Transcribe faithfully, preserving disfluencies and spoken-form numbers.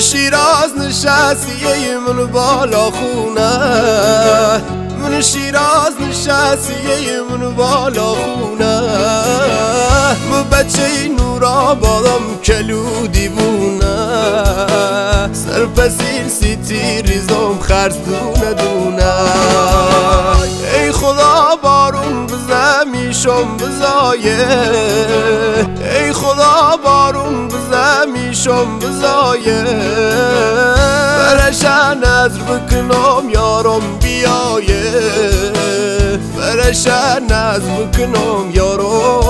شیراز نشستیه من بالا خونه، من شیراز نشستیه من بالا خونه، من بچه نورا بادم کلو دیوونه، سر پسیر سیتی ریزم خرس دونه دونه. ای خدا بارون بزه میشم بزایه، ای خدا بارون بزه میشم بزایه، برشن نظر بکنم یارم بیایه، برشن نظر بکنم یارم